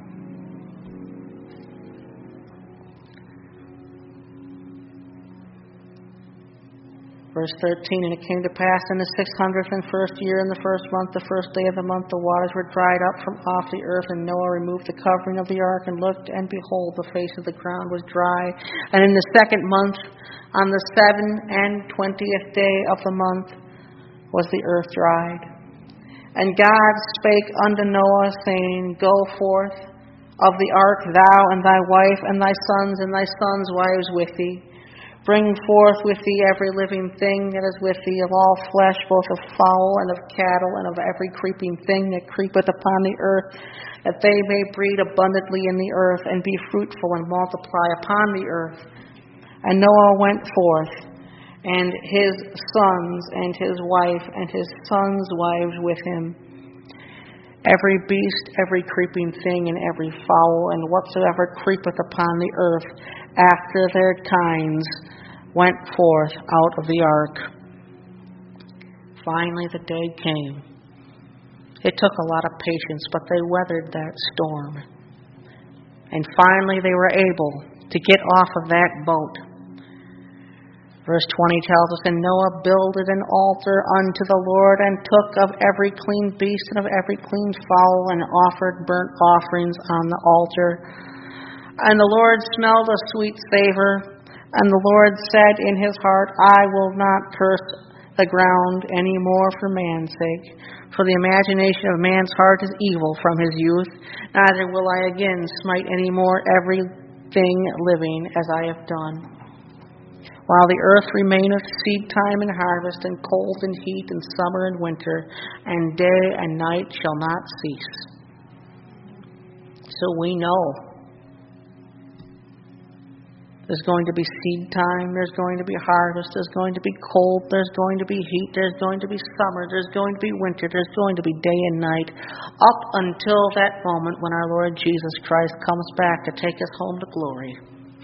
Verse thirteen, and it came to pass in the six hundredth and first year, in the first month, the first day of the month, the waters were dried up from off the earth, and Noah removed the covering of the ark, and looked, and behold, the face of the ground was dry. And in the second month, on the seven and twentieth day of the month, was the earth dried. And God spake unto Noah, saying, Go forth of the ark, thou and thy wife, and thy sons, and thy sons' wives with thee. Bring forth with thee every living thing that is with thee, of all flesh, both of fowl and of cattle, and of every creeping thing that creepeth upon the earth, that they may breed abundantly in the earth, and be fruitful and multiply upon the earth. And Noah went forth, and his sons, and his wife, and his sons' wives with him. Every beast, every creeping thing, and every fowl, and whatsoever creepeth upon the earth, after their kinds, went forth out of the ark. Finally the day came. It took a lot of patience, but they weathered that storm. And finally they were able to get off of that boat. Verse twenty tells us, And Noah builded an altar unto the Lord, and took of every clean beast and of every clean fowl, and offered burnt offerings on the altar. And the Lord smelled a sweet savor. And the Lord said in his heart, I will not curse the ground any more for man's sake. For the imagination of man's heart is evil from his youth. Neither will I again smite any more everything living as I have done. While the earth remaineth, seed time and harvest, and cold and heat, and summer and winter, and day and night shall not cease. So we know there's going to be seed time, there's going to be harvest, there's going to be cold, there's going to be heat, there's going to be summer, there's going to be winter, there's going to be day and night, up until that moment when our Lord Jesus Christ comes back to take us home to glory.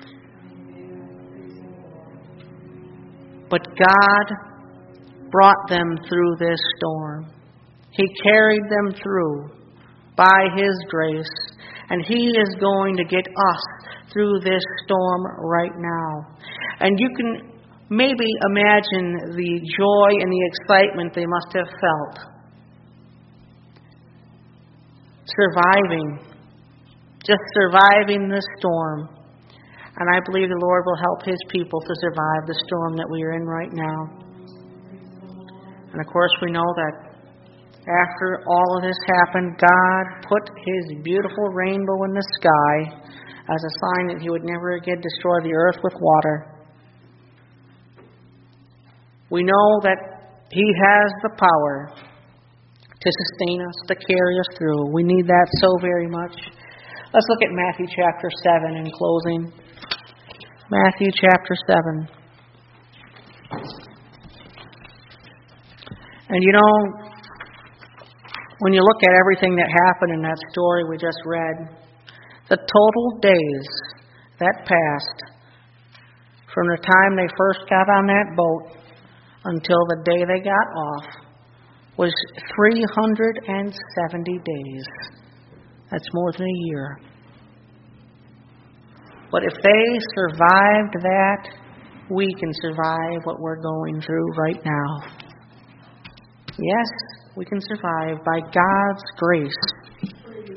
But God brought them through this storm. He carried them through by His grace, and He is going to get us through this storm right now. And you can maybe imagine the joy and the excitement they must have felt. Surviving. Just surviving the storm. And I believe the Lord will help His people to survive the storm that we are in right now. And of course we know that after all of this happened, God put His beautiful rainbow in the sky as a sign that He would never again destroy the earth with water. We know that He has the power to sustain us, to carry us through. We need that so very much. Let's look at Matthew chapter seven in closing. Matthew chapter seven. And you know, when you look at everything that happened in that story we just read, the total days that passed from the time they first got on that boat until the day they got off was three hundred seventy days. That's more than a year. But if they survived that, we can survive what we're going through right now. Yes, we can survive by God's grace.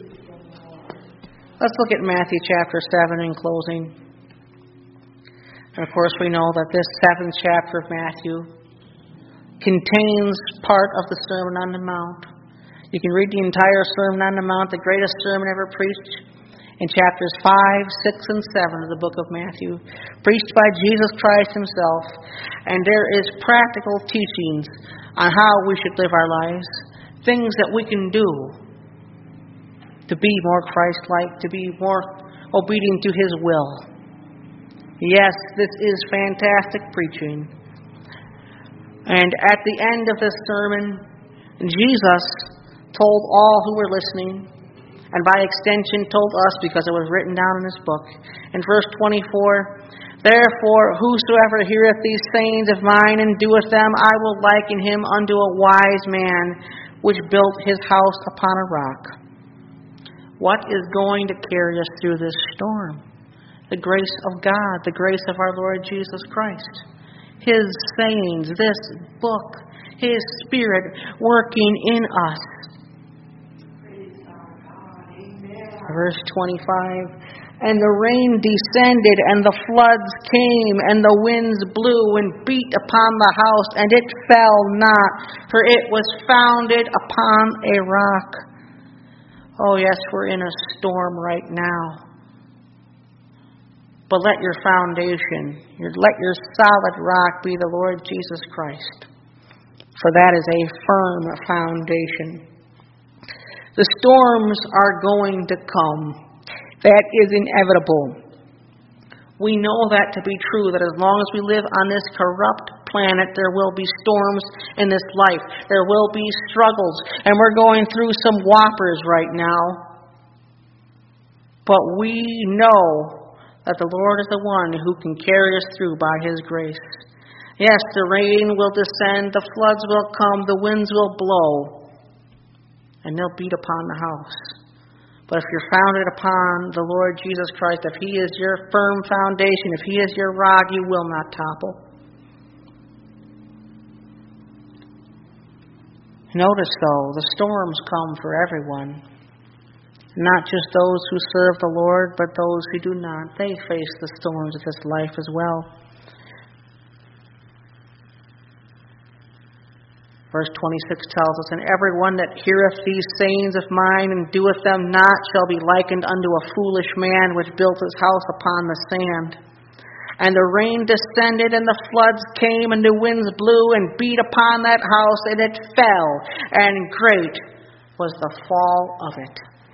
Let's look at Matthew chapter seven in closing. And of course we know that this seventh chapter of Matthew contains part of the Sermon on the Mount. You can read the entire Sermon on the Mount, the greatest sermon ever preached, in chapters five, six, and seven of the book of Matthew, preached by Jesus Christ himself. And there is practical teachings on how we should live our lives, things that we can do to be more Christ-like, to be more obedient to his will. Yes, this is fantastic preaching. And at the end of this sermon, Jesus told all who were listening, and by extension told us because it was written down in this book. In verse twenty-four, therefore, whosoever heareth these sayings of mine and doeth them, I will liken him unto a wise man which built his house upon a rock. What is going to carry us through this storm? The grace of God, the grace of our Lord Jesus Christ. His sayings, this book, his Spirit working in us. Verse twenty-five, and the rain descended, and the floods came, and the winds blew and beat upon the house, and it fell not, for it was founded upon a rock. Oh yes, we're in a storm right now. But let your foundation, your, let your solid rock be the Lord Jesus Christ, for that is a firm foundation. The storms are going to come. That is inevitable. We know that to be true, that as long as we live on this corrupt planet, there will be storms in this life. There will be struggles, and we're going through some whoppers right now. But we know that the Lord is the one who can carry us through by his grace. Yes, the rain will descend, the floods will come, the winds will blow, and they'll beat upon the house. But if you're founded upon the Lord Jesus Christ, if he is your firm foundation, if he is your rock, you will not topple. Notice, though, the storms come for everyone. Not just those who serve the Lord, but those who do not. They face the storms of this life as well. Verse twenty-six tells us, and every one that heareth these sayings of mine and doeth them not shall be likened unto a foolish man which built his house upon the sand. And the rain descended, and the floods came, and the winds blew and beat upon that house, and it fell, and great was the fall of it.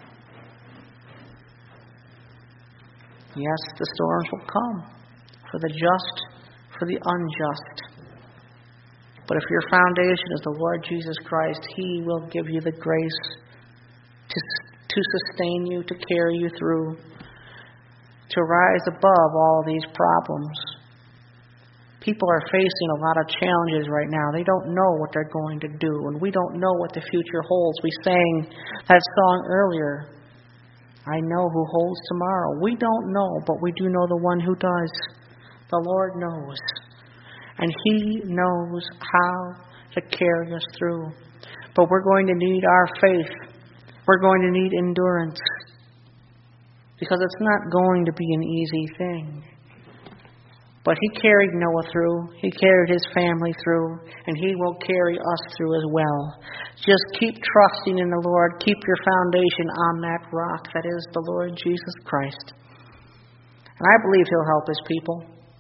Yes, the storms will come for the just, for the unjust. But if your foundation is the Lord Jesus Christ, he will give you the grace to, to sustain you, to carry you through, to rise above all these problems. People are facing a lot of challenges right now. They don't know what they're going to do, and we don't know what the future holds. We sang that song earlier, I know who holds tomorrow. We don't know, but we do know the one who does. The Lord knows. And he knows how to carry us through. But we're going to need our faith. We're going to need endurance. Because it's not going to be an easy thing. But he carried Noah through. He carried his family through. And he will carry us through as well. Just keep trusting in the Lord. Keep your foundation on that rock that is the Lord Jesus Christ. And I believe he'll help his people.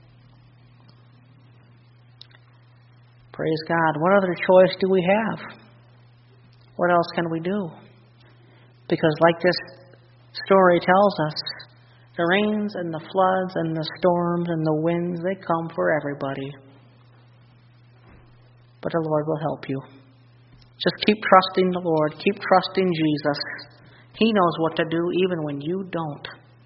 Praise God. What other choice do we have? What else can we do? Because like this story tells us, the rains and the floods and the storms and the winds, they come for everybody. But the Lord will help you. Just keep trusting the Lord. Keep trusting Jesus. He knows what to do even when you don't.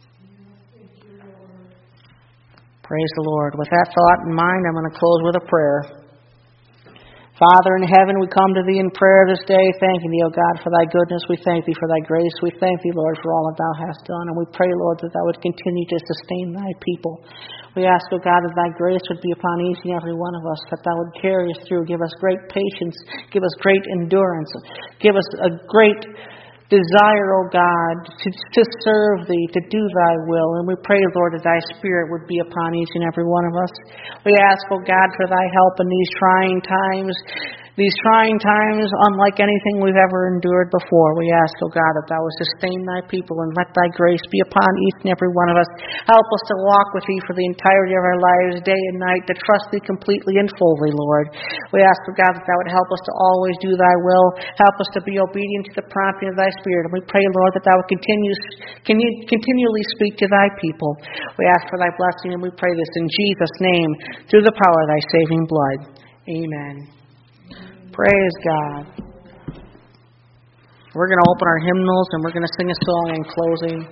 Praise the Lord. With that thought in mind, I'm going to close with a prayer. Father in heaven, we come to Thee in prayer this day, thanking Thee, O God, for Thy goodness. We thank Thee for Thy grace. We thank Thee, Lord, for all that Thou hast done. And we pray, Lord, that Thou would continue to sustain Thy people. We ask, O God, that Thy grace would be upon each and every one of us, that Thou would carry us through, give us great patience, give us great endurance, give us a great desire, O God, to, to serve Thee, to do Thy will. And we pray, Lord, that Thy Spirit would be upon each and every one of us. We ask, O God, for Thy help in these trying times. These trying times, unlike anything we've ever endured before, we ask, O God, that Thou would sustain Thy people and let Thy grace be upon each and every one of us. Help us to walk with Thee for the entirety of our lives, day and night, to trust Thee completely and fully, Lord. We ask, O God, that Thou would help us to always do Thy will. Help us to be obedient to the prompting of Thy Spirit. And we pray, Lord, that Thou would continue, continually speak to Thy people. We ask for Thy blessing, and we pray this in Jesus' name, through the power of Thy saving blood. Amen. Praise God. We're going to open our hymnals and we're going to sing a song in closing.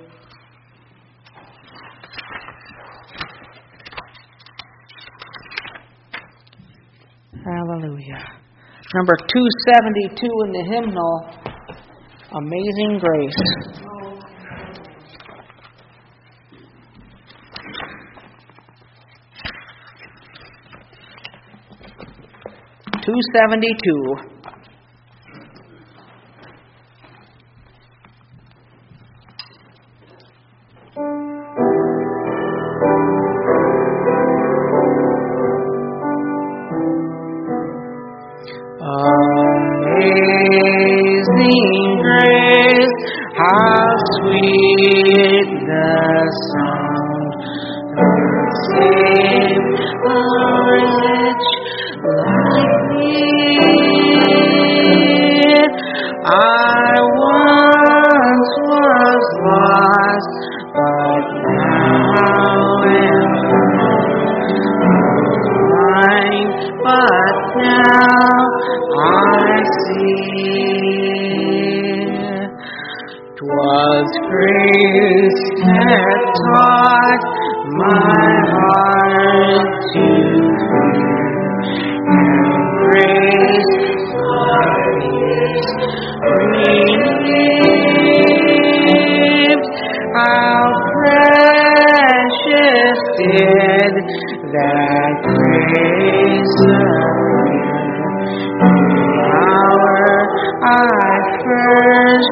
Hallelujah. Number two seventy-two in the hymnal, Amazing Grace. two seventy-two. Amazing grace, how sweet the sound that saved a wretch like me. I once was lost, but now am blind, but now I see. 'Twas grace that taught my heart to fear, and grace for peace relieved. How precious did that grace appear the hour I first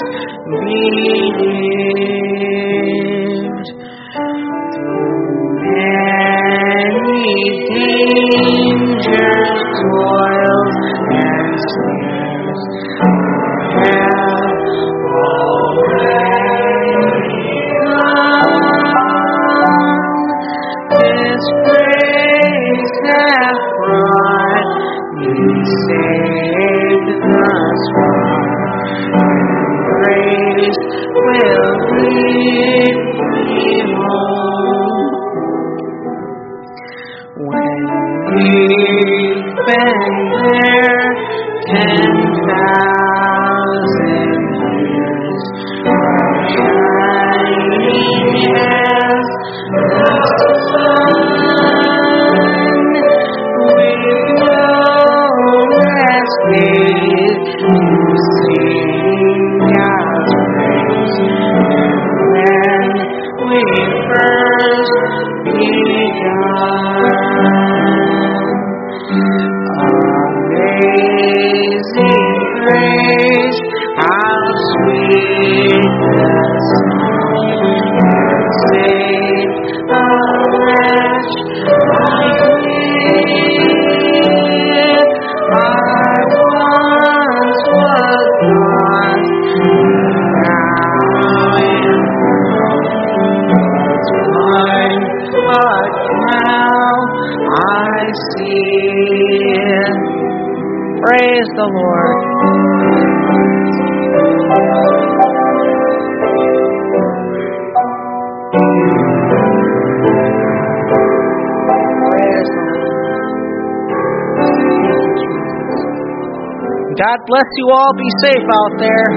believed. Through many dangers, toils, and snares, I have already come. This grace hath brought me safe thus far, and grace will lead me home. When we've been there ten thousand years, shining as the sun, we've no rest days to sing God's praise. And when we first begun, amazing grace, how sweet the sound that saved a wretch like me. I once was lost, now am blind, but now I see. Praise the Lord. Praise the Lord. God bless you all. Be safe out there.